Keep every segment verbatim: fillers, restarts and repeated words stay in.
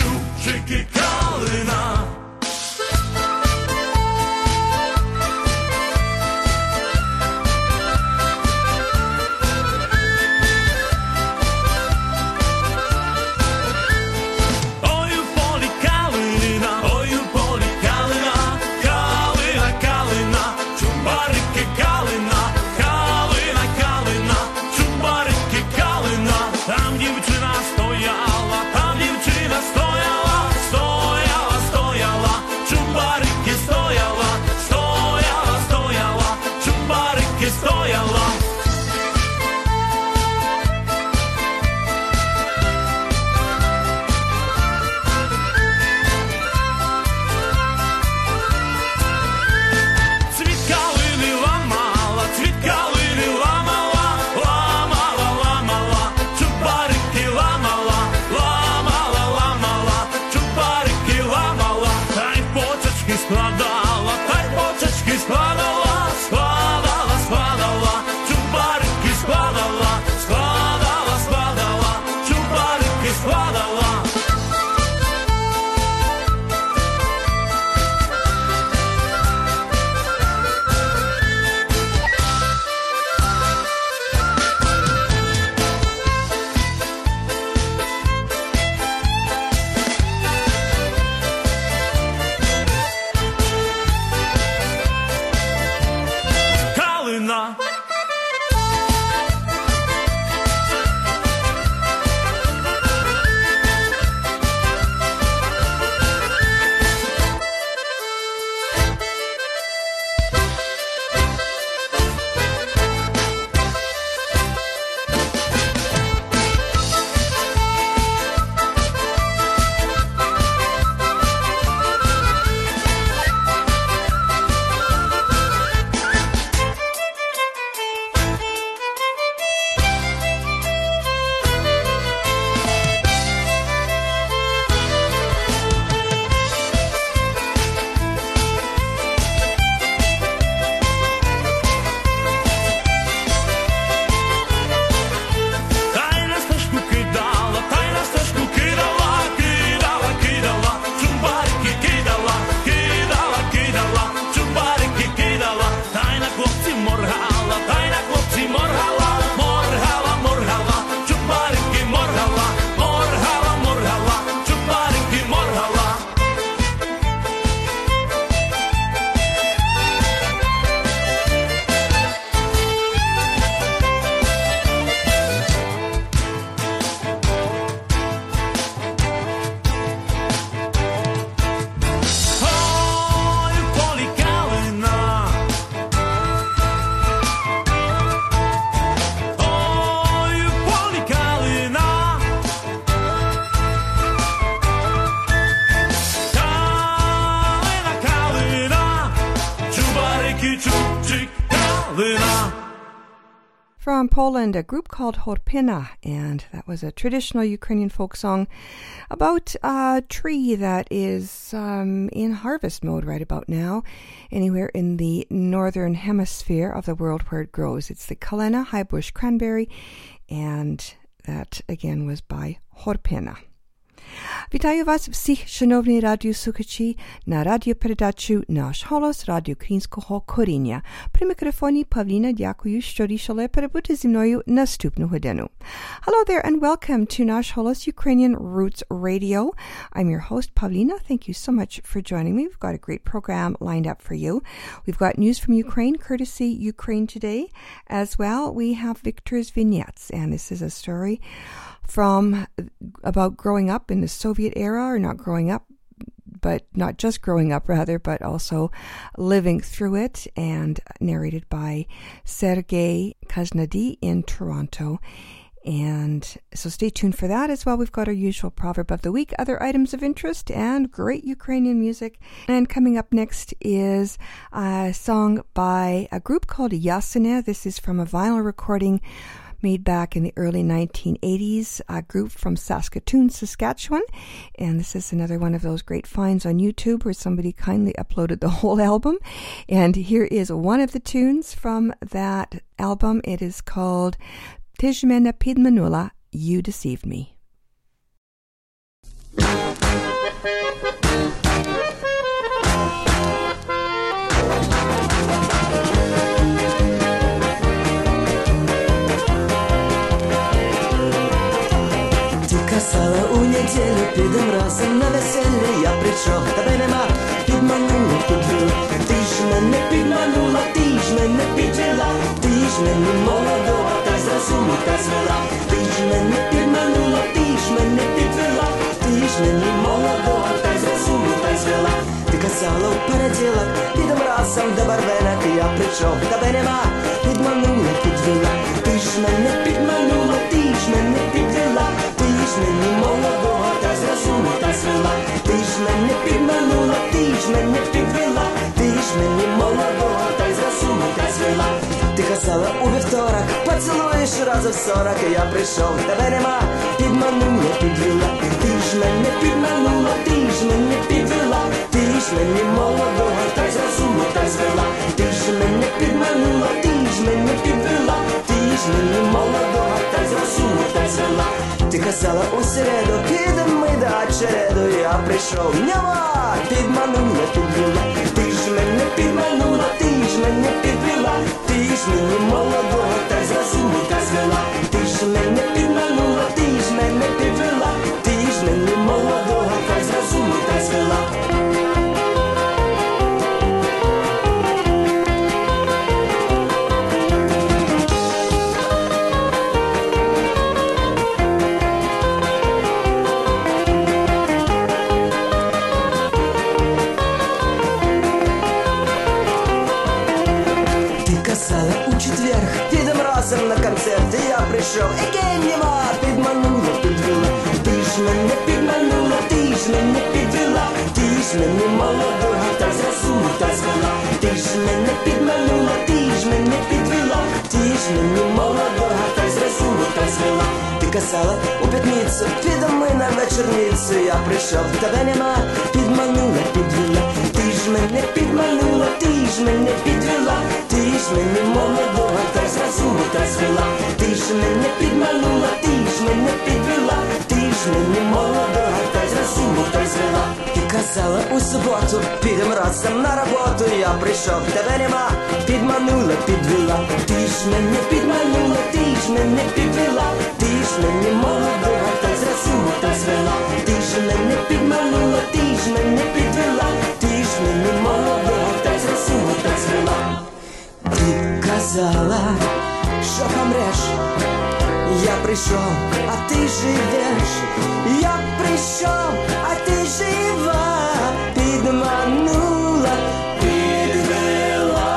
чубчик і калина. From Poland, a group called Horpina, and that was a traditional Ukrainian folk song about a tree that is um, in harvest mode right about now, anywhere in the northern hemisphere of the world where it grows. It's the Kalena high bush cranberry, and that again was by Horpina. Вітаю вас всіх, шановні радіослухачі, на радіопередачу «Наш голос» Радіо Українського коріння. При мікрофоні Павліна, дякую, що рішили перебути зі мною наступну годину. Hello there and welcome to Nash Holos Ukrainian Roots Radio. I'm your host, Pavlina. Thank you so much for joining me. We've got a great program lined up for you. We've got news from Ukraine, courtesy Ukraine Today. As well, we have Victor's Vignettes, and this is a story from about growing up in the Soviet era, or not growing up, but not just growing up rather, but also living through it, and narrated by Sergei Kaznady in Toronto. And so stay tuned for that as well. We've got our usual proverb of the week, other items of interest, and great Ukrainian music. And coming up next is a song by a group called Yasene. This is from a vinyl recording made back in the early nineteen eighties, a group from Saskatoon, Saskatchewan. And this is another one of those great finds on YouTube where somebody kindly uploaded the whole album. And here is one of the tunes from that album. It is called Tijmena Pidmanula, You Deceived Me. Казала у неділю підем разом на весілля, я прийшов, тебе нема, підманула, підвела. Ти ж мене підманула, ти ж мене підвела. Ти ж мене молодого, та й з розуму та звела. Ти ж мене підманула, ти ж мене підвела. Ти ж мене молодого, та й з розуму та й звела. Ти казала у понеділок, підем разом до Барвенок, я прийшов, тебе нема, підманула, підвела. Ти ж мене підманула, ти ж мене підвела. Ти ж мені молодого, та з розуму та звела. Ти ж мене підманула, ти ж мене підвела. Ти ж мені молодого, та з розуму та звела. Ти казала у вівторок, поцілуєш разом сорок, і я прийшов, тебе нема, підманула, підвела. Ти ж мене підманула, ти ж мене підвела. Ти ж мені молодого, та з розуму та звела. Ти ж мене підманула, ти ж мене підвела. Ти ж мені молодого, та з розуму та звела. Ти казала у середу, підем ми до очереду, я прийшов, нема, підманула, підвела. Ти ж мене підманула, ти ж мене підвела. Ти ж мені молодого, та з розуму та звела. Ти ж мене підманула, ти ж мене підвела. Ти ж мені молодого, та з розуму та звела. Разом на концерт, і я прийшов, і гей нема, підманула, підвела. Ти ж мене підманула, ти ж мене підвела. Ти ж мене молодого, та з розуму та звела. Ти ж мене підманула, ти ж мене підвела. Ти ж мене молодого, та з розуму та звела. Ти казала у п'ятницю, підемо ми на вечорницю, я прийшов, тебе нема, підманула, підвела. Ти ж мене підманула, ти ж мене підвела. Ти ж мене молодого, та з розуму та звела. Ти ж мене підманула, ти ж мене підвела. Ти ж мене молодого, та з розуму та звела. Ти казала у суботу, підем разом на роботу, я прийшов, тебе нема, підманула, підвела. Ти ж мене підманула, ти ж мене підвела. Ти ж мене молодого, та з розуму та звела. Ти ж мене підманула, ти ж мене підвела. Ти ж мене молодого, та з розуму та звела. Ти казала, що помреш, я прийшов, а ти живеш. Я прийшов, а ти жива, підманула, підвела.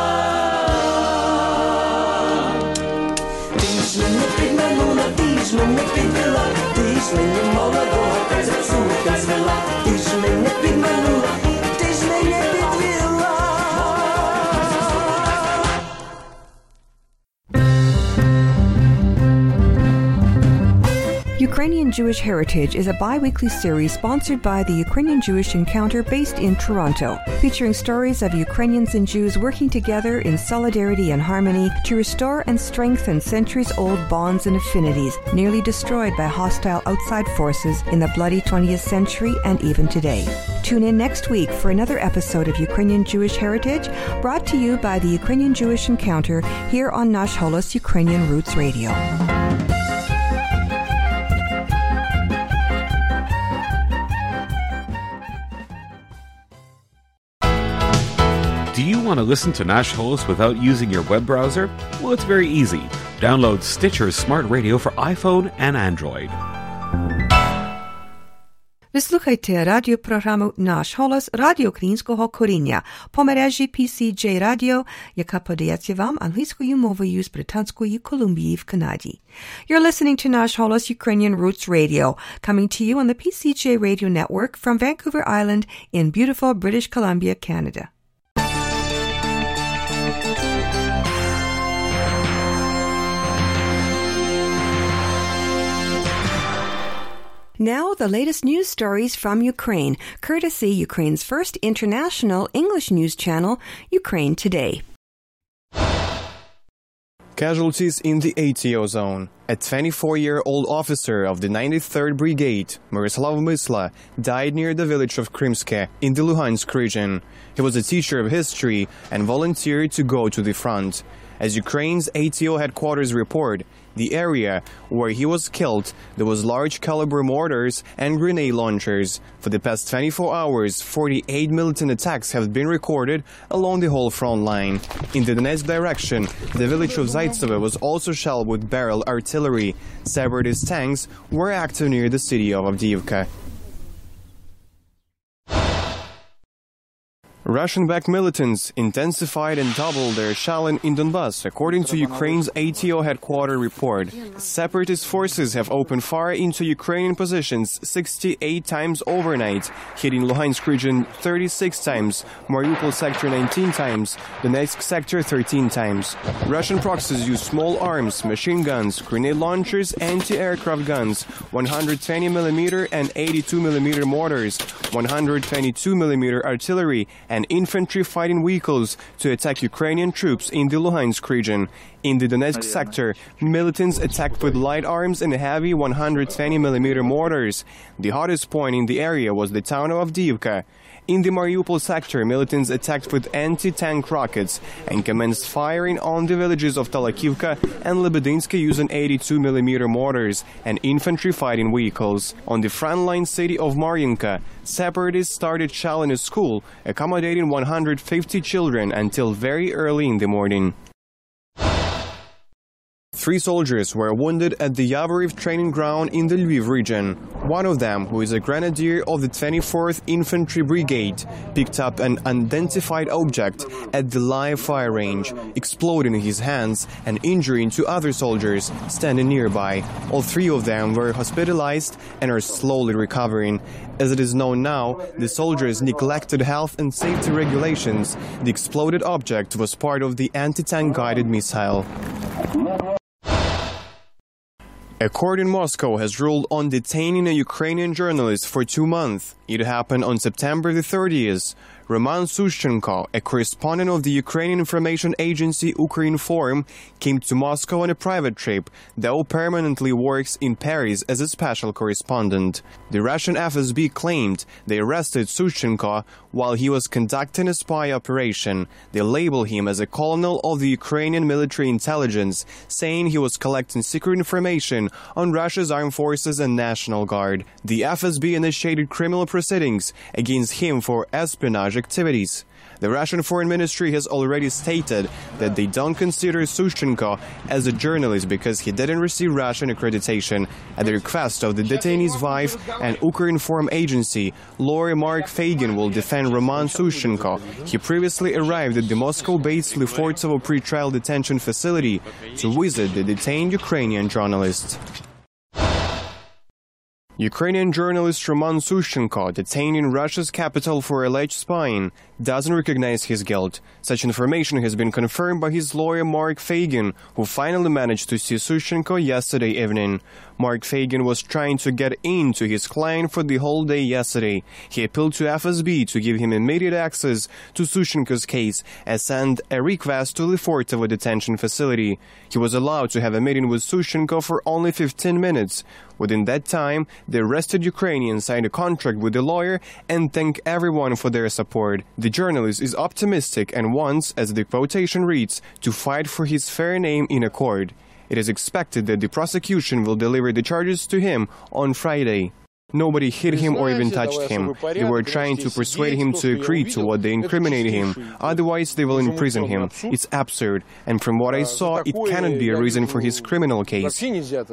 Ти ж мене підманула, ти ж мене підвела. Ти ж мене молодого, та з розуму та звела. Ти ж мене підманула, ти ж мене підвела. Ukrainian Jewish Heritage is a bi-weekly series sponsored by the Ukrainian Jewish Encounter based in Toronto, featuring stories of Ukrainians and Jews working together in solidarity and harmony to restore and strengthen centuries-old bonds and affinities nearly destroyed by hostile outside forces in the bloody twentieth century and even today. Tune in next week for another episode of Ukrainian Jewish Heritage, brought to you by the Ukrainian Jewish Encounter here on Nash Holos Ukrainian Roots Radio. Do you want to listen to Nash Holos without using your web browser? Well, it's very easy. Download Stitcher's Smart Radio for iPhone and Android. Ви слухайте радіопрограму «Наш голос» Радіо Українського коріння по мережі пі сі джей Radio, яка подається вам англійською мовою з Британської Колумбії в Канаді. You're listening to Nash Holos Ukrainian Roots Radio, coming to you on the пі сі джей Radio Network from Vancouver Island in beautiful British Columbia, Canada. Now, the latest news stories from Ukraine, courtesy Ukraine's first international English news channel, Ukraine Today. Casualties in the A T O zone. A twenty-four-year-old officer of the ninety-third Brigade, Myroslav Mysla, died near the village of Krymske in the Luhansk region. He was a teacher of history and volunteered to go to the front. As Ukraine's A T O headquarters report, the area where he was killed, there was large-caliber mortars and grenade launchers. For the past twenty-four hours, forty-eight militant attacks have been recorded along the whole front line. In the Donetsk direction, the village of Zaitsevo was also shelled with barrel artillery. Separatist tanks were active near the city of Avdiivka. Russian-backed militants intensified and doubled their shelling in Donbass, according to Ukraine's A T O headquarters report. Separatist forces have opened fire into Ukrainian positions sixty-eight times overnight, hitting Luhansk region thirty-six times, Mariupol sector nineteen times, Donetsk sector thirteen times. Russian proxies use small arms, machine guns, grenade launchers, anti-aircraft guns, one hundred twenty millimeter and eighty-two millimeter mortars, one hundred twenty-two millimeter artillery, and infantry fighting vehicles to attack Ukrainian troops in the Luhansk region. In the Donetsk sector, militants attacked with light arms and heavy one hundred twenty millimeter mortars. The hottest point in the area was the town of Avdiivka. In the Mariupol sector, militants attacked with anti-tank rockets and commenced firing on the villages of Talakivka and Lebedinsky using eighty-two millimeter mortars and infantry fighting vehicles. On the frontline city of Mar'yinka, separatists started shelling a school, accommodating one hundred fifty children until very early in the morning. Three soldiers were wounded at the Yavoriv training ground in the Lviv region. One of them, who is a grenadier of the twenty-fourth Infantry Brigade, picked up an unidentified object at the live fire range, exploding in his hands and injuring two other soldiers standing nearby. All three of them were hospitalized and are slowly recovering. As it is known now, the soldiers neglected health and safety regulations. The exploded object was part of the anti-tank guided missile. A court in Moscow has ruled on detaining a Ukrainian journalist for two months. It happened on September the thirtieth. Roman Sushchenko, a correspondent of the Ukrainian information agency Ukrinform, came to Moscow on a private trip, though permanently works in Paris as a special correspondent. The Russian F S B claimed they arrested Sushchenko while he was conducting a spy operation. They labeled him as a colonel of the Ukrainian military intelligence, saying he was collecting secret information on Russia's armed forces and National Guard. The F S B initiated criminal proceedings against him for espionage activities. The Russian Foreign Ministry has already stated that they don't consider Sushchenko as a journalist because he didn't receive Russian accreditation. At the request of the detainee's wife and Ukrinform agency, lawyer Mark Fagin will defend Roman Sushchenko. He previously arrived at the Moscow-based Lefortovo pretrial detention facility to visit the detained Ukrainian journalist. Ukrainian journalist Roman Sushchenko, detained in Russia's capital for alleged spying, doesn't recognize his guilt. Such information has been confirmed by his lawyer Mark Fagin, who finally managed to see Sushchenko yesterday evening. Mark Fagin was trying to get in to his client for the whole day yesterday. He appealed to F S B to give him immediate access to Sushchenko's case and sent a request to Lefortovo detention facility. He was allowed to have a meeting with Sushchenko for only fifteen minutes. Within that time, the arrested Ukrainian signed a contract with the lawyer and thanked everyone for their support. The journalist is optimistic and wants, as the quotation reads, to fight for his fair name in a court. It is expected that the prosecution will deliver the charges to him on Friday. Nobody hit him or even touched him. They were trying to persuade him to agree to what they incriminated him, otherwise they will imprison him. It's absurd, and from what I saw, it cannot be a reason for his criminal case.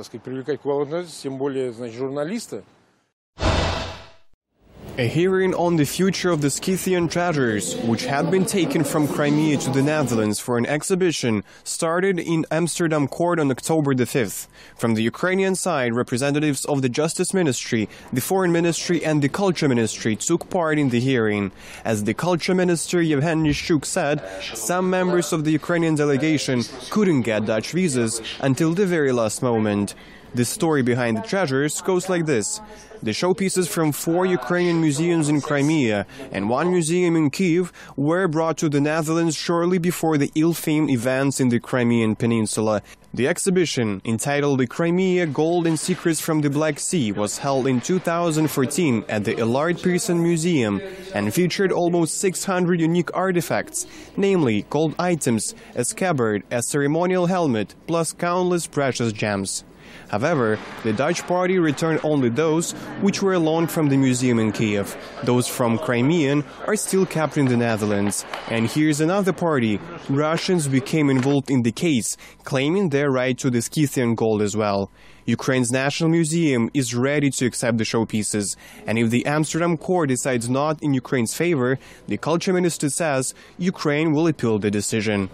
A hearing on the future of the Scythian treasures, which had been taken from Crimea to the Netherlands for an exhibition, started in Amsterdam court on October the fifth. From the Ukrainian side, representatives of the Justice Ministry, the Foreign Ministry and the Culture Ministry took part in the hearing. As the Culture Minister Yevhen Nishchuk said, some members of the Ukrainian delegation couldn't get Dutch visas until the very last moment. The story behind the treasures goes like this. The showpieces from four Ukrainian museums in Crimea and one museum in Kyiv were brought to the Netherlands shortly before the ill-famed events in the Crimean Peninsula. The exhibition, entitled The Crimea Gold and Secrets from the Black Sea, was held in two thousand fourteen at the Allard Pearson Museum and featured almost six hundred unique artifacts, namely gold items, a scabbard, a ceremonial helmet, plus countless precious gems. However, the Dutch party returned only those which were loaned from the museum in Kiev. Those from Crimean are still kept in the Netherlands. And here's another party. Russians became involved in the case, claiming their right to the Scythian gold as well. Ukraine's National Museum is ready to accept the showpieces. And if the Amsterdam court decides not in Ukraine's favor, the culture minister says Ukraine will appeal the decision.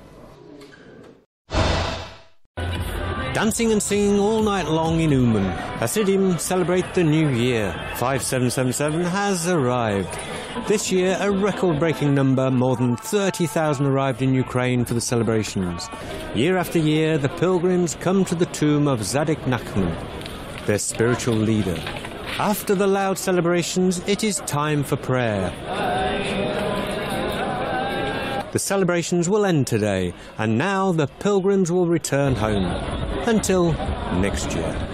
Dancing and singing all night long in Uman. Hasidim celebrate the new year. five seven seven seven has arrived. This year, a record-breaking number, more than thirty thousand arrived in Ukraine for the celebrations. Year after year, the pilgrims come to the tomb of Zadok Nachman, their spiritual leader. After the loud celebrations, it is time for prayer. The celebrations will end today, and now the pilgrims will return home. Until next year.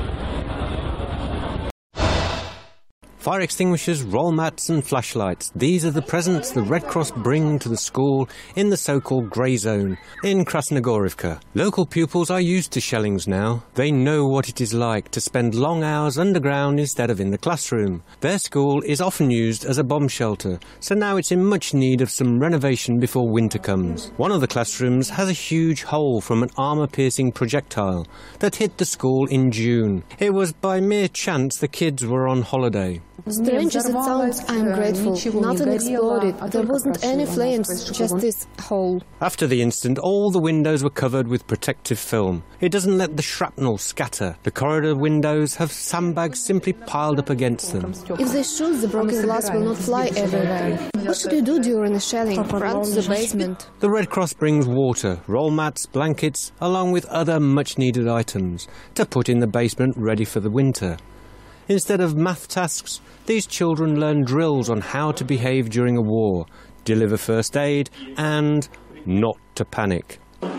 Fire extinguishers, roll mats and flashlights. These are the presents the Red Cross bring to the school in the so-called grey zone in Krasnogorivka. Local pupils are used to shellings now. They know what it is like to spend long hours underground instead of in the classroom. Their school is often used as a bomb shelter, so now it's in much need of some renovation before winter comes. One of the classrooms has a huge hole from an armour-piercing projectile that hit the school in June. It was by mere chance the kids were on holiday. Strange as it sounds, I am grateful. Nothing exploded. There wasn't any flames, just this hole. After the incident, all the windows were covered with protective film. It doesn't let the shrapnel scatter. The corridor windows have sandbags simply piled up against them. If they shoot, the broken glass will not fly everywhere. What should you do during a shelling? Run to the basement. The Red Cross brings water, roll mats, blankets, along with other much-needed items, to put in the basement ready for the winter. Instead of math tasks, these children learn drills on how to behave during a war, deliver first aid, and not to panic.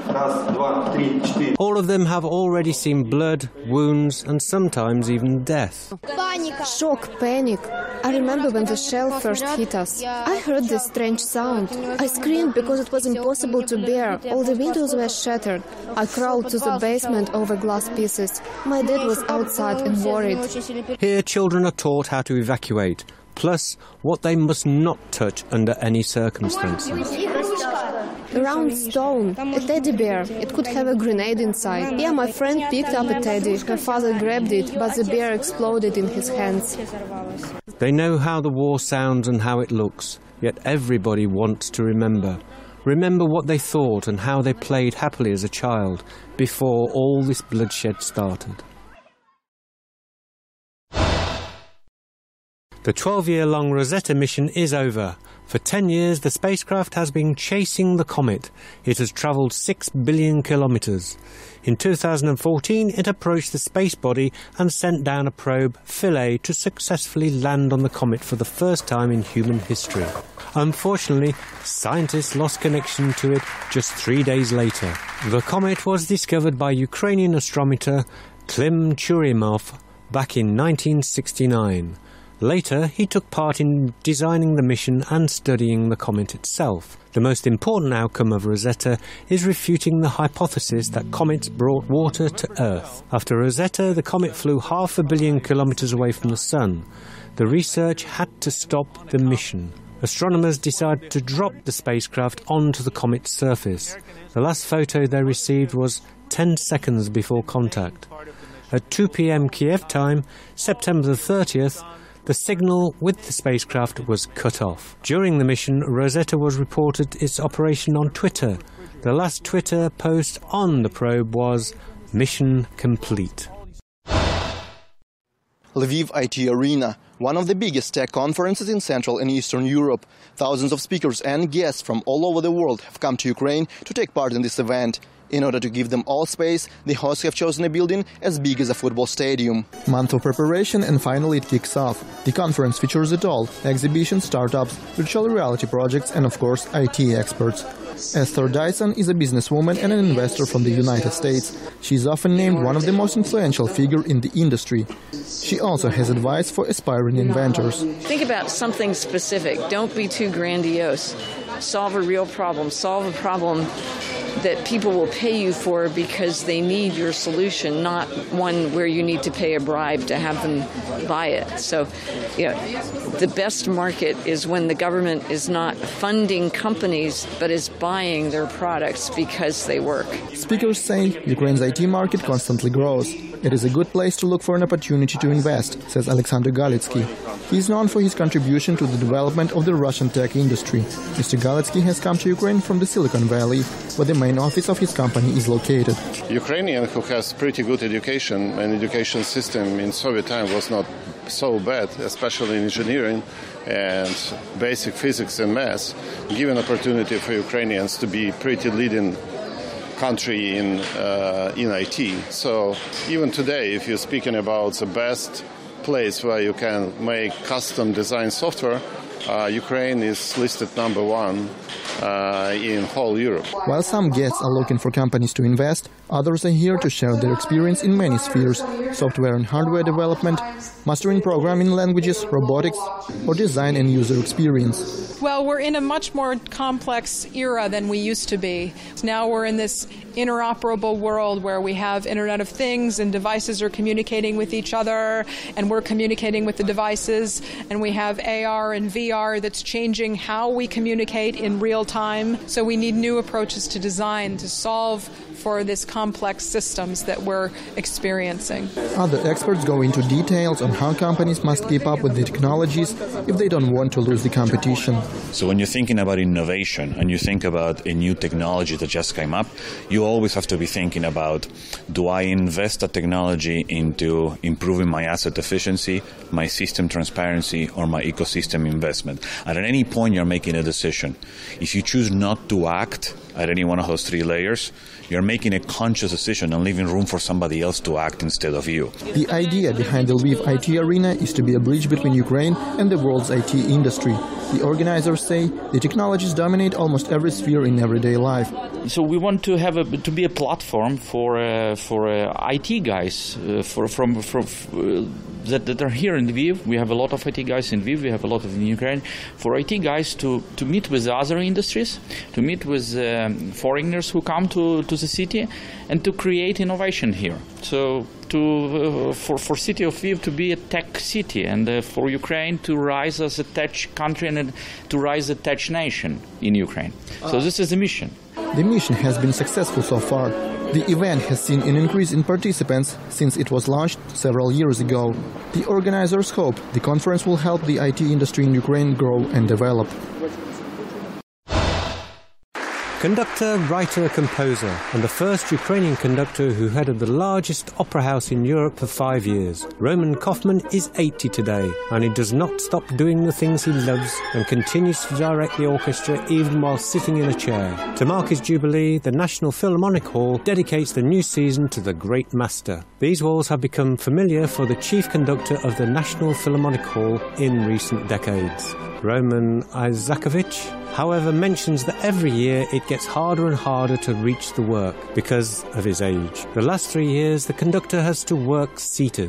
All of them have already seen blood, wounds, and sometimes even death. Shock, panic. I remember when the shell first hit us. I heard this strange sound. I screamed because it was impossible to bear. All the windows were shattered. I crawled to the basement over glass pieces. My dad was outside and worried. Here children are taught how to evacuate, plus what they must not touch under any circumstances. A round stone, a teddy bear. It could have a grenade inside. Yeah, my friend picked up a teddy. Her father grabbed it, but the bear exploded in his hands. They know how the war sounds and how it looks, yet everybody wants to remember. Remember what they thought and how they played happily as a child before all this bloodshed started. The twelve-year-long Rosetta mission is over. For ten years, the spacecraft has been chasing the comet. It has travelled six billion kilometres. In two thousand fourteen, it approached the space body and sent down a probe, Philae, to successfully land on the comet for the first time in human history. Unfortunately, scientists lost connection to it just three days later. The comet was discovered by Ukrainian astronomer Klim Churyumov back in nineteen sixty-nine. Later, he took part in designing the mission and studying the comet itself. The most important outcome of Rosetta is refuting the hypothesis that comets brought water to Earth. After Rosetta, the comet flew half a billion kilometres away from the Sun. The research had to stop the mission. Astronomers decided to drop the spacecraft onto the comet's surface. The last photo they received was ten seconds before contact. At two p m Kiev time, September the thirtieth, the signal with the spacecraft was cut off. During the mission, Rosetta was reported its operation on Twitter. The last Twitter post on the probe was, "Mission complete." Lviv I T Arena, one of the biggest tech conferences in Central and Eastern Europe. Thousands of speakers and guests from all over the world have come to Ukraine to take part in this event. In order to give them all space, the hosts have chosen a building as big as a football stadium. Month of preparation and finally it kicks off. The conference features it all: exhibitions, startups, virtual reality projects and of course I T experts. Esther Dyson is a businesswoman and an investor from the United States. She is often named one of the most influential figures in the industry. She also has advice for aspiring inventors. Think about something specific. Don't be too grandiose. Solve a real problem. Solve a problem that people will pay you for because they need your solution, not one where you need to pay a bribe to have them buy it. So, yeah, the best market is when the government is not funding companies but is buying their products because they work. Speakers say Ukraine's I T market constantly grows. It is a good place to look for an opportunity to invest, says Alexander Galitsky. He is known for his contribution to the development of the Russian tech industry. Mister Galitsky has come to Ukraine from the Silicon Valley, where the main office of his company is located. Ukrainian who has pretty good education, and education system in Soviet time was not so bad, especially in engineering and basic physics and math, give an opportunity for Ukrainians to be pretty leading country in uh, in I T. So even today, if you're speaking about the best place where you can make custom design software, uh, Ukraine is listed number one uh, in whole Europe. While some guests are looking for companies to invest, others are here to share their experience in many spheres: software and hardware development, mastering programming languages, robotics, or design and user experience. Well, we're in a much more complex era than we used to be. Now we're in this interoperable world where we have Internet of Things and devices are communicating with each other and we're communicating with the devices, and we have A R and V R that's changing how we communicate in real time. So we need new approaches to design to solve for this complex systems that we're experiencing. Other experts go into details on how companies must keep up with the technologies if they don't want to lose the competition. So when you're thinking about innovation and you think about a new technology that just came up, you always have to be thinking about, do I invest that technology into improving my asset efficiency, my system transparency, or my ecosystem investment? And at any point you're making a decision. If you choose not to act at any one of those three layers, you're making a conscious decision and leaving room for somebody else to act instead of you. The idea behind the Lviv I T Arena is to be a bridge between Ukraine and the world's I T industry. The organizers say the technologies dominate almost every sphere in everyday life. So we want to have a, to be a platform for uh, for uh, I T guys uh, for from from uh, that, that are here in Lviv. We have a lot of I T guys in Lviv. We have a lot of in Ukraine. For I T guys to to meet with other industries, to meet with um, foreigners who come to to the city, and to create innovation here. So to uh, for for city of Lviv to be a tech city, and uh, for Ukraine to rise as a tech country and to rise a tech nation in Ukraine. So this is the mission. The mission has been successful so far. The event has seen an increase in participants since it was launched several years ago. The organizers hope the conference will help the I T industry in Ukraine grow and develop. Conductor, writer, composer, and the first Ukrainian conductor who headed the largest opera house in Europe for five years. Roman Kaufman is eighty today, and he does not stop doing the things he loves and continues to direct the orchestra even while sitting in a chair. To mark his jubilee, the National Philharmonic Hall dedicates the new season to the great master. These walls have become familiar for the chief conductor of the National Philharmonic Hall in recent decades. Roman Isakovich, however, mentions that every year it gets harder and harder to reach the work because of his age. The last three years, the conductor has to work seated.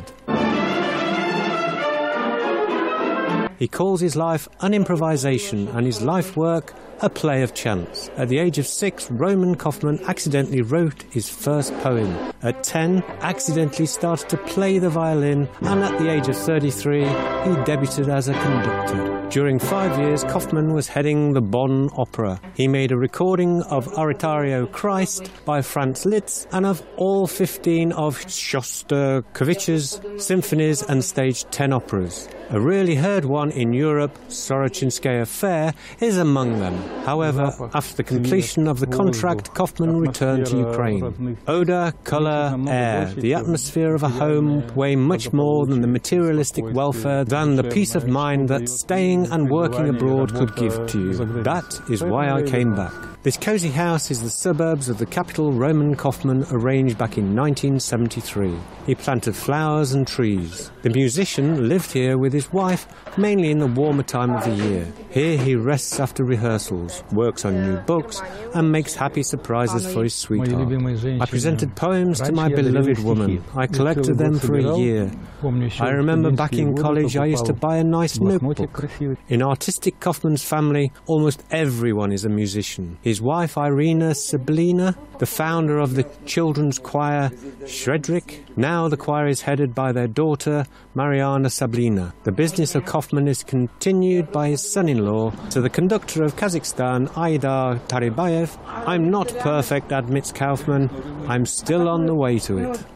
He calls his life an improvisation and his life work a play of chance. At the age of six, Roman Kaufman accidentally wrote his first poem. At ten, accidentally started to play the violin, and at the age of thirty-three, he debuted as a conductor. During five years, Kaufman was heading the Bonn Opera. He made a recording of Oratorio Christ by Franz Liszt and of all fifteen of Shostakovich's symphonies and staged ten operas. A rarely heard one in Europe, Sorochinskaya Fair, is among them. However, after the completion of the contract, Kaufman returned to Ukraine. Odour, colour, air, the atmosphere of a home weigh much more than the materialistic welfare, than the peace of mind that staying and working abroad could give to you. That is why I came back. This cosy house is the suburbs of the capital Roman Kaufmann, arranged back in nineteen seventy-three. He planted flowers and trees. The musician lived here with his wife, mainly in the warmer time of the year. Here he rests after rehearsals, works on new books, and makes happy surprises for his sweetheart. I presented poems to my beloved woman. I collected them for a year. I remember back in college I used to buy a nice notebook. In artistic Kaufmann's family, almost everyone is a musician. His wife Irina Sablina, the founder of the children's choir Shredrik. Now the choir is headed by their daughter Mariana Sablina. The business of Kaufmann is continued by his son-in-law. To the conductor of Kazakhstan, Aidar Taribayev, "I'm not perfect," admits Kaufmann. "I'm still on the way to it."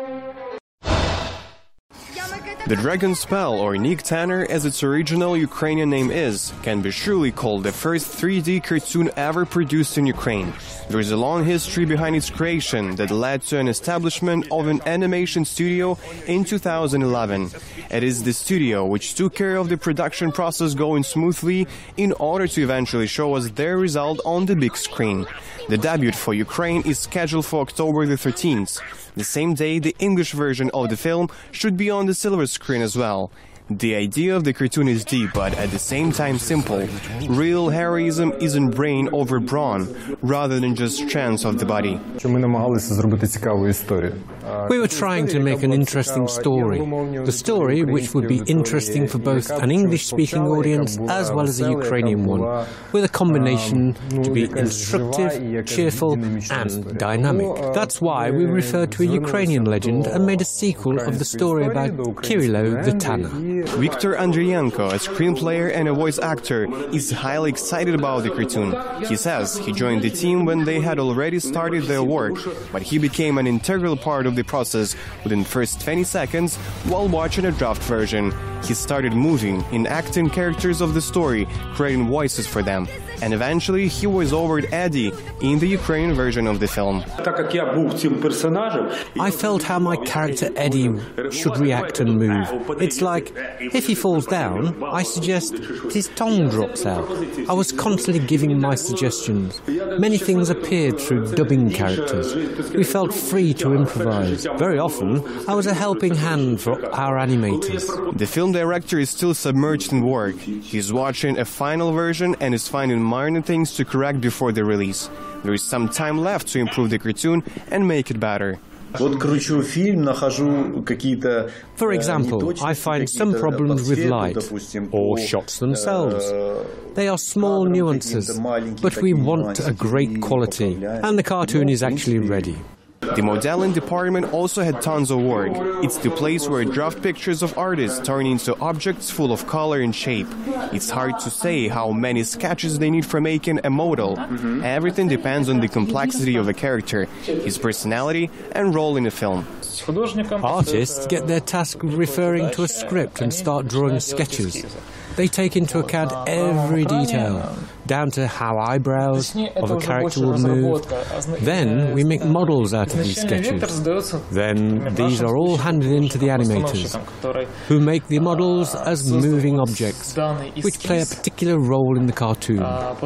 The Dragon Spell, or Nick Tanner as its original Ukrainian name is, can be surely called the first three D cartoon ever produced in Ukraine. There is a long history behind its creation that led to an establishment of an animation studio in two thousand eleven. It is the studio which took care of the production process going smoothly in order to eventually show us their result on the big screen. The debut for Ukraine is scheduled for October the thirteenth. The same day, the English version of the film should be on the silver screen as well. The idea of the cartoon is deep, but at the same time simple. Real heroism is in brain over brawn, rather than just strength of the body. We were trying to make an interesting story. The story which would be interesting for both an English-speaking audience as well as a Ukrainian one, with a combination to be instructive, cheerful and dynamic. That's why we referred to a Ukrainian legend and made a sequel of the story about Kirilo the Tanner. Viktor Andriyenko, a screenplayer and a voice actor, is highly excited about the cartoon. He says he joined the team when they had already started their work, but he became an integral part of the process within the first twenty seconds while watching a draft version. He started moving, enacting characters of the story, creating voices for them, and eventually he voiced over Eddie in the Ukrainian version of the film. I felt how my character Eddie should react and move. It's like, if he falls down, I suggest his tongue drops out. I was constantly giving my suggestions. Many things appeared through dubbing characters. We felt free to improvise. Very often, I was a helping hand for our animators. The film director is still submerged in work. He's watching a final version and is finding minor things to correct before the release. There is some time left to improve the cartoon and make it better. For example, I find some problems with light, or shots themselves. They are small nuances, but we want a great quality, and the cartoon is actually ready. The modeling department also had tons of work. It's the place where draft pictures of artists turn into objects full of color and shape. It's hard to say how many sketches they need for making a model. Mm-hmm. Everything depends on the complexity of a character, his personality and role in the film. Artists get their task referring to a script and start drawing sketches. They take into account every detail, down to how eyebrows of a character will move. Then we make models out of these sketches. Then these are all handed in to the animators, who make the models as moving objects, which play a particular role in the cartoon.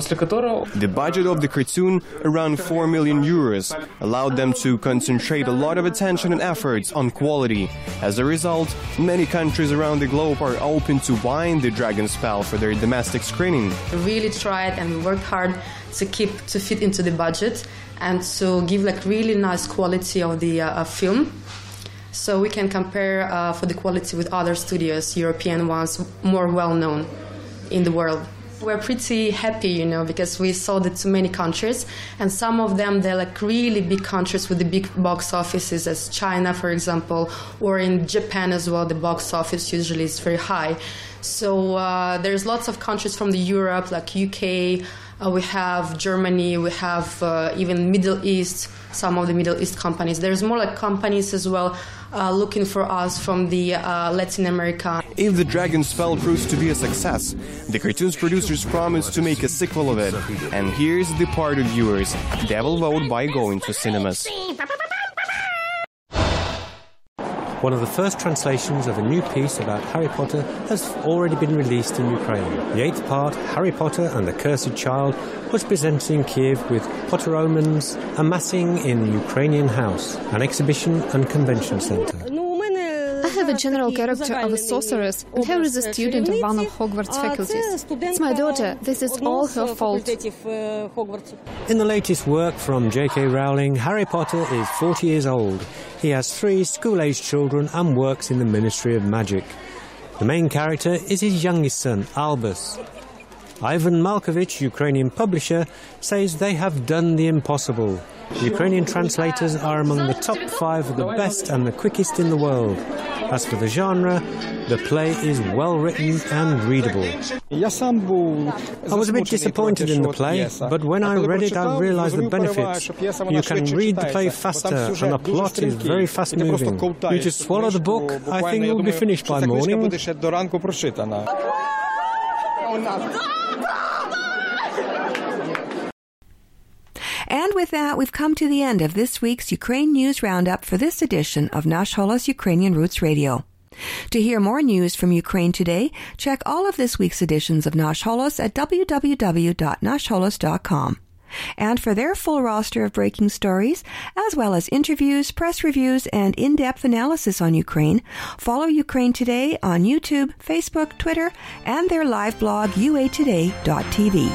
The budget of the cartoon, around four million euros, allowed them to concentrate a lot of attention and efforts on quality. As a result, many countries around the globe are open to buying the Dragon Spell for their domestic screening. We really tried and we worked hard to keep to fit into the budget and to give like really nice quality of the uh, film, so we can compare uh, for the quality with other studios, European ones, more well known in the world. We're pretty happy, you know, because we sold it to many countries, and some of them, they're like really big countries with the big box offices, as China, for example, or in Japan as well. The box office usually is very high. So uh, there's lots of countries from the Europe, like U K, uh, we have Germany, we have uh, even Middle East, some of the Middle East companies. There's more like companies as well uh, looking for us from the uh, Latin America. If the Dragon Spell proves to be a success, the cartoon's producers promise to make a sequel of it. And here's the part of viewers. They will vote by going to cinemas. One of the first translations of a new piece about Harry Potter has already been released in Ukraine. The eighth part, Harry Potter and the Cursed Child, was presented in Kiev with Potteromans amassing in Ukrainian House, an exhibition and convention centre. I have a general character of a sorceress, and Harry is a student of one of Hogwarts faculties. It's my daughter. This is all her fault. In the latest work from J K Rowling, Harry Potter is forty years old. He has three school-aged children and works in the Ministry of Magic. The main character is his youngest son, Albus. Ivan Malkovich, Ukrainian publisher, says they have done the impossible. Ukrainian translators are among the top five of the best and the quickest in the world. As for the genre, the play is well written and readable. I was a bit disappointed in the play, but when I read it I realized the benefits. You can read the play faster and the plot is very fast moving. You just swallow the book, I think it will be finished by morning. And with that, we've come to the end of this week's Ukraine News Roundup for this edition of Nash Holos Ukrainian Roots Radio. To hear more news from Ukraine today, check all of this week's editions of Nash Holos at w w w dot nash holos dot com. And for their full roster of breaking stories, as well as interviews, press reviews, and in-depth analysis on Ukraine, follow Ukraine Today on YouTube, Facebook, Twitter, and their live blog u a today dot t v.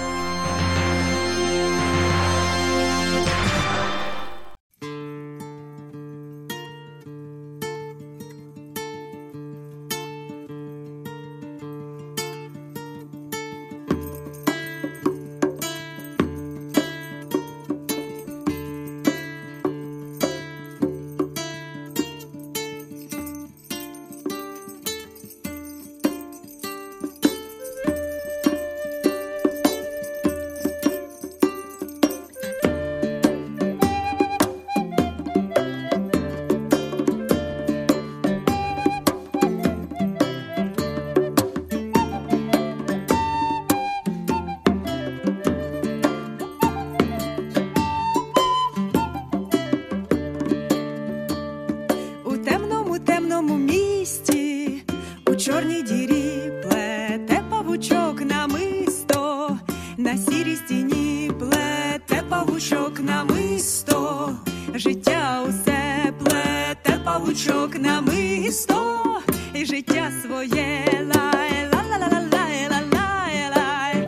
чорній дірі плете павучок намисто, на сірій стіні плете павучок намисто, життя усе плете павучок намисто, і життя своє лай, ла-ла-ла-лай, ла-лай, лай.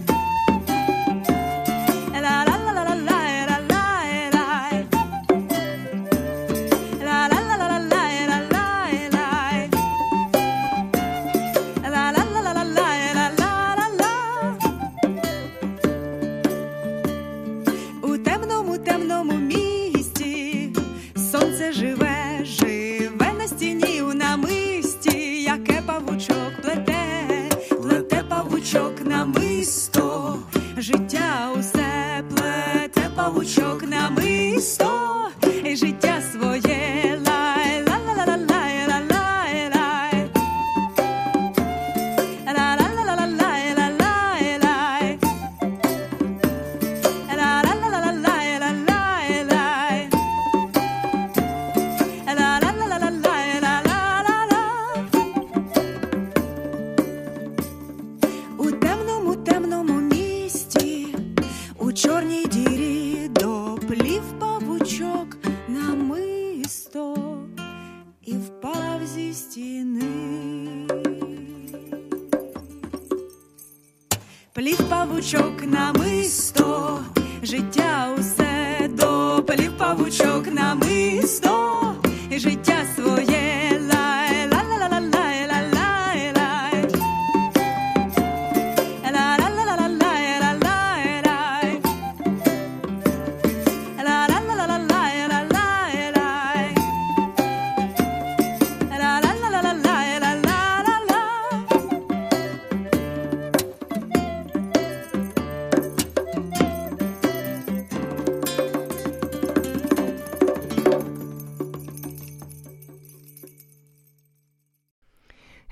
Життя усе плете павучок намисто, і життя своє лай, ла-ла-ла-лай, ла-лай, лай. Ла-ла-ла-лай, ла-лай, лай. Ла-ла-ла-лай, ла-лай, лай. Ла-ла-ла-лай, ла-ла-ла-ла. У темному, темному у чорній дірі доплів павучок намисто і впав зі стіни. Плів павучок намисто, життя усе доплів павучок намисто, і життя своє лай, ла-ла-ла-лай, ла-лай, лай.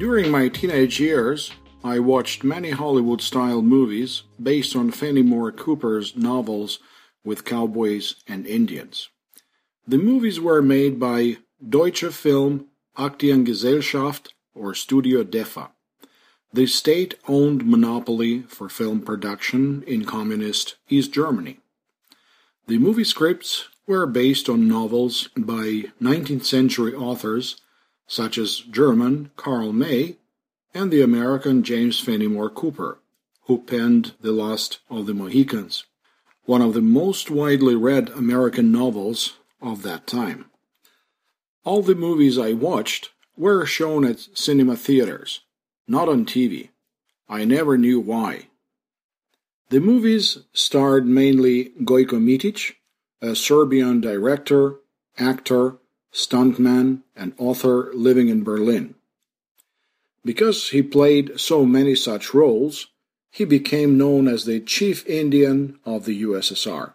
During my teenage years, I watched many Hollywood-style movies based on Fenimore Cooper's novels with cowboys and Indians. The movies were made by Deutsche Film Aktiengesellschaft or Studio DEFA, the state-owned monopoly for film production in communist East Germany. The movie scripts were based on novels by nineteenth century authors such as German Karl May and the American James Fenimore Cooper, who penned The Last of the Mohicans, one of the most widely read American novels of that time. All the movies I watched were shown at cinema theaters, not on T V. I never knew why. The movies starred mainly Gojko Mitic, a Serbian director, actor, stuntman, and author living in Berlin. Because he played so many such roles, he became known as the Chief Indian of the U S S R.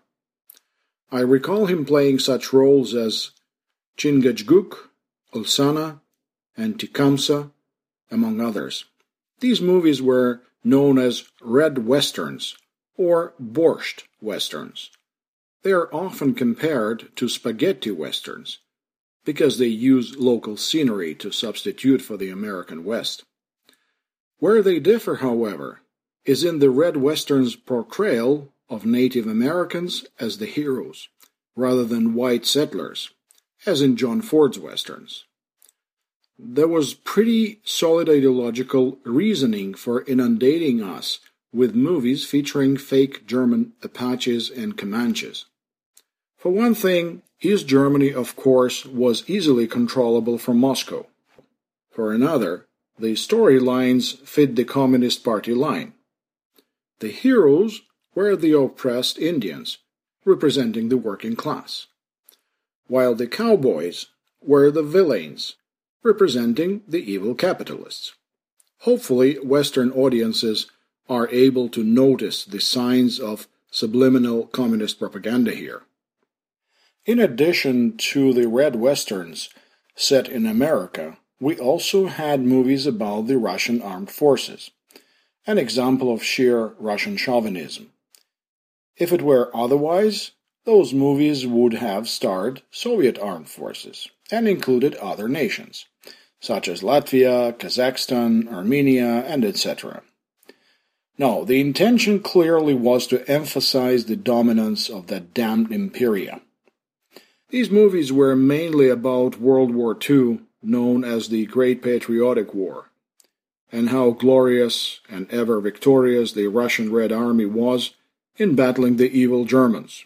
I recall him playing such roles as Chingachgook, Ulsana, and Tecumseh, among others. These movies were known as Red Westerns or Borscht Westerns. They are often compared to spaghetti westerns because they use local scenery to substitute for the American West. Where they differ, however, is in the Red Western's portrayal of Native Americans as the heroes, rather than white settlers, as in John Ford's Westerns. There was pretty solid ideological reasoning for inundating us with movies featuring fake German Apaches and Comanches. For one thing, East Germany, of course, was easily controllable from Moscow. For another, the storylines fit the Communist Party line. The heroes were the oppressed Indians, representing the working class, while the cowboys were the villains, representing the evil capitalists. Hopefully, Western audiences are able to notice the signs of subliminal communist propaganda here. In addition to the Red Westerns set in America, we also had movies about the Russian armed forces, an example of sheer Russian chauvinism. If it were otherwise, those movies would have starred Soviet armed forces and included other nations, such as Latvia, Kazakhstan, Armenia, and et cetera. No, the intention clearly was to emphasize the dominance of that damned imperia. These movies were mainly about World War Two, known as the Great Patriotic War, and how glorious and ever victorious the Russian Red Army was in battling the evil Germans.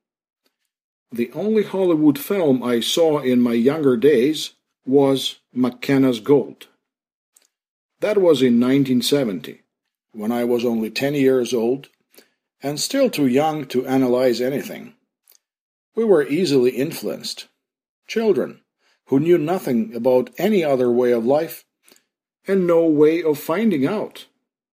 The only Hollywood film I saw in my younger days was McKenna's Gold. That was in nineteen seventy, when I was only ten years old and still too young to analyze anything. We were easily influenced. Children who knew nothing about any other way of life and no way of finding out.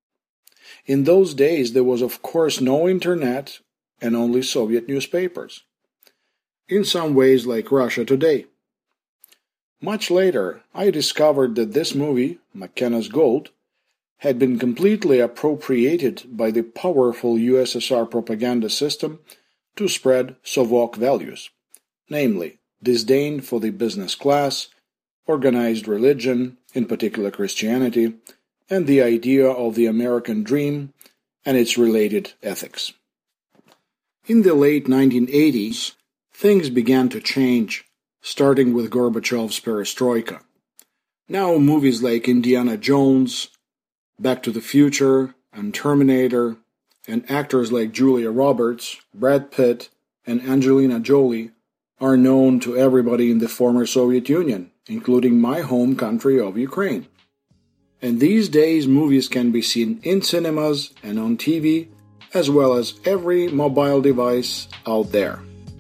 In those days there was of course no internet and only Soviet newspapers, in some ways like Russia today. Much later, I discovered that this movie, McKenna's Gold, had been completely appropriated by the powerful U S S R propaganda system to spread Sovok values, namely disdain for the business class, organized religion, in particular Christianity, and the idea of the American dream and its related ethics. In the late nineteen eighties, things began to change, starting with Gorbachev's perestroika. Now movies like Indiana Jones, Back to the Future, and Terminator, and actors like Julia Roberts, Brad Pitt, and Angelina Jolie are known to everybody in the former Soviet Union, including my home country of Ukraine. And these days movies can be seen in cinemas and on T V, as well as every mobile device out there.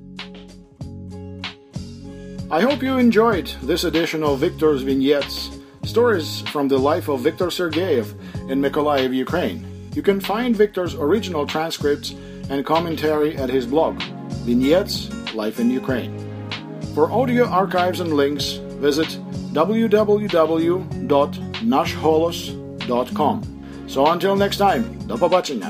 I hope you enjoyed this edition of Victor's Vignettes, stories from the life of Viktor Sergeyev in Mykolaiv, Ukraine. You can find Viktor's original transcripts and commentary at his blog, Vignettes, Life in Ukraine. For audio archives and links, visit w w w dot nashholos dot com. So until next time, do побачення.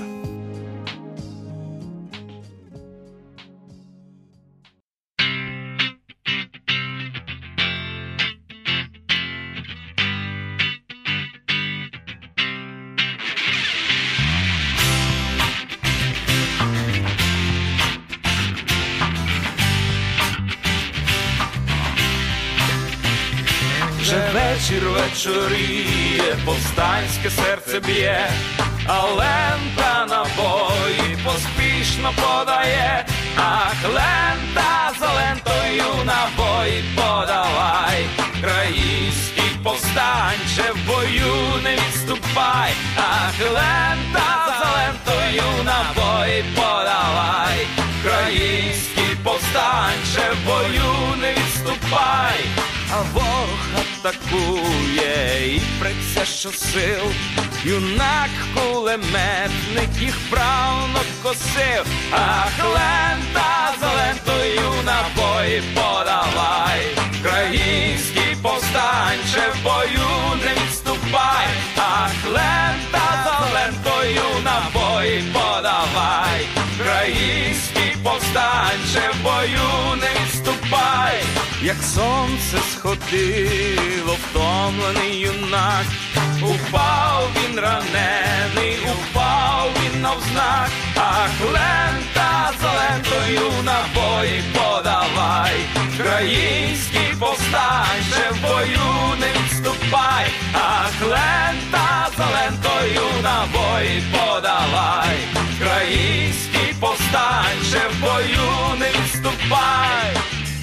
Вечір вечоріє, повстанське серце б'є, а лента набої поспішно подає. Ах, лента за лентою набої подавай, український повстанче, в бою не відступай. Ах, лента за лентою набої подавай, український повстанче, в бою не відступай. А ворог атакує і преться щосил, юнак кулеметник їх правно косив. Ах, лента за лентою набої подавай, український повстанче, в бою не відступай. Ах, лента за лентою набої подавай, український повстанче, в бою не відступай. Як сонце сходило, втомлений юнак, упав він ранений, упав він навзнак. Ах, лента за лентою набої подавай, український повстанче, в бою не відступай. Ах, лента за лентою набої подавай, український повстанче, в бою не відступай.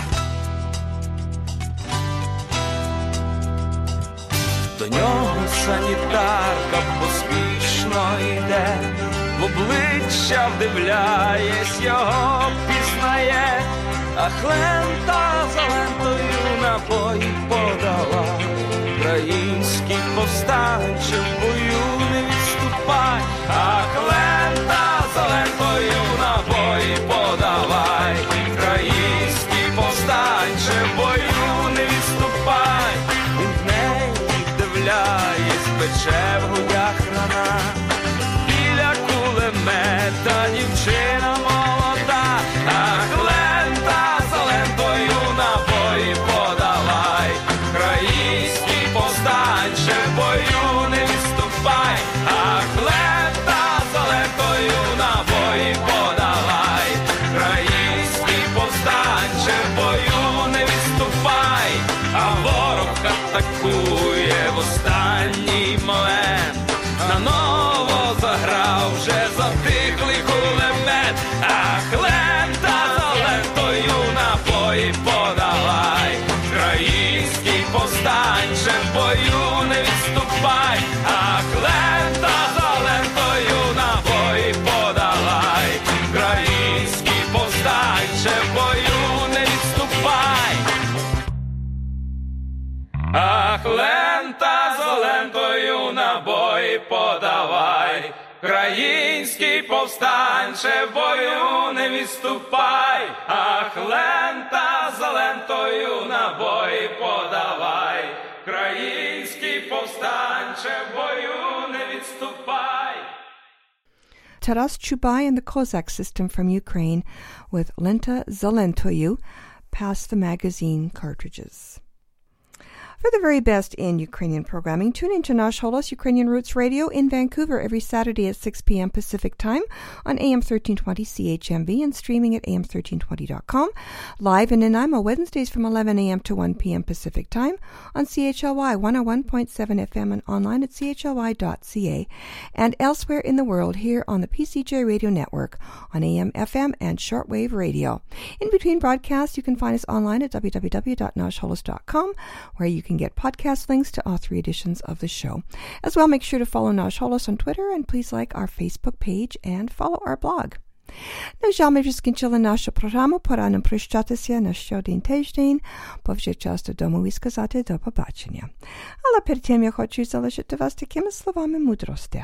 До нього санітарка поспішно йде, в обличчя вдивляєсь, його пізнає. Ах, лента за лентою набої подала, український повстанче, в бою не відступай. Ах, лента за лентою набої подавай, український повстанче, в бою не відступай. Пече в грудях рана, біля кулемета дівчина молода. Ах, лента за лентою набої подавай, український повстанче, в бою не відступай. Ах, лента за лентою набої подавай, український повстанче, в бою не відступай. А ворог атакує в останній момент, наново заграв вже затихлий кулемет. Ах, лента за лентою набої подавай, український повстанче, в бою не відступай. Ах, лента за лентою набої подавай, український повстанче, в бою не відступай. Ах, лента за лентою набої подавай, український повстанче, в бою не відступай. Ах, лента за лентою набої подавай, український повстанче, в бою не відступай. Taras Chubai and the Kozak System from Ukraine with Lenta za lentoyu, Pass the Magazine cartridges. For the very best in Ukrainian programming, tune in to Nash Holos Ukrainian Roots Radio in Vancouver every Saturday at six p.m. Pacific Time on A M thirteen twenty C H M B and streaming at A M thirteen twenty dot com. Live in Nanaimo Wednesdays from eleven a.m. to one p.m. Pacific Time on C H L Y one oh one point seven F M and online at C H L Y dot C A. And elsewhere in the world here on the P C J Radio Network on A M, F M, and shortwave radio. In between broadcasts, you can find us online at w w w dot nash holos dot com, where you can get podcast links to all three editions of the show. As well, make sure to follow Nash Holos on Twitter and please like our Facebook page and follow our blog. На жаль, ми вже скінчили нашу програму, пора нам прощатися на ще один тиждень, бо вже час додому і сказати до побачення. Але перед тим я хочу залишити вас такими словами мудрості.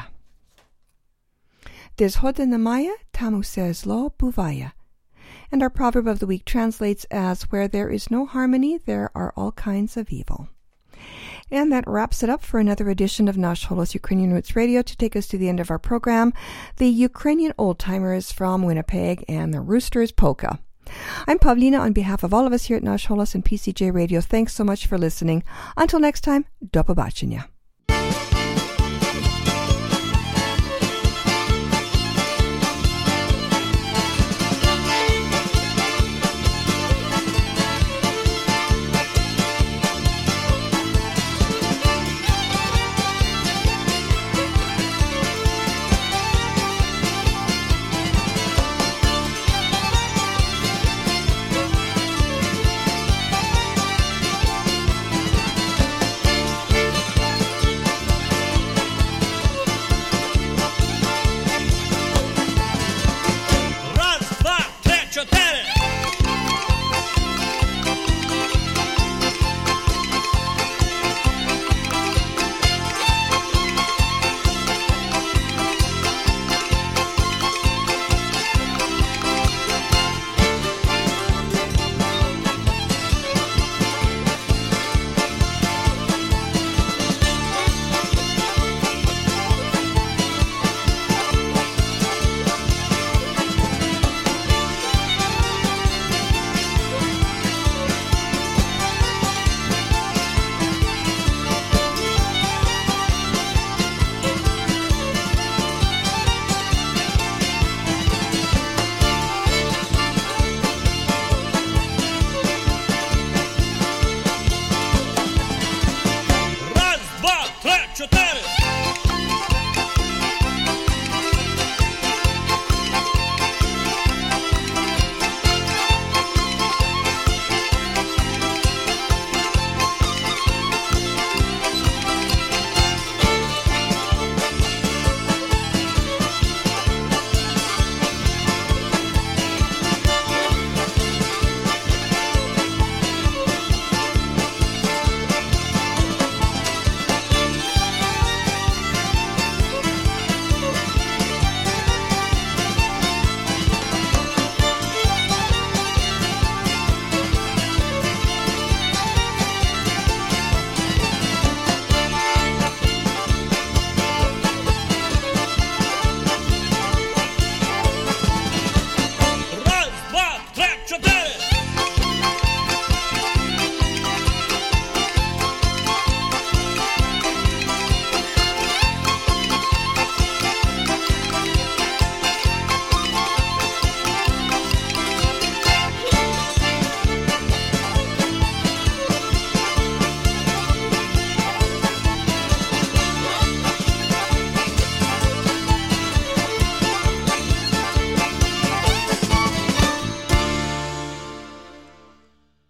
Де згоди немає, там усе зло буває. And our proverb of the week translates as, where there is no harmony, there are all kinds of evil. And that wraps it up for another edition of Nash Holos Ukrainian Roots Radio. To take us to the end of our program, the Ukrainian Old Timers from Winnipeg and the Roosters Polka. I'm Pavlina on behalf of all of us here at Nash Holos and P C J Radio. Thanks so much for listening. Until next time, do pobачення.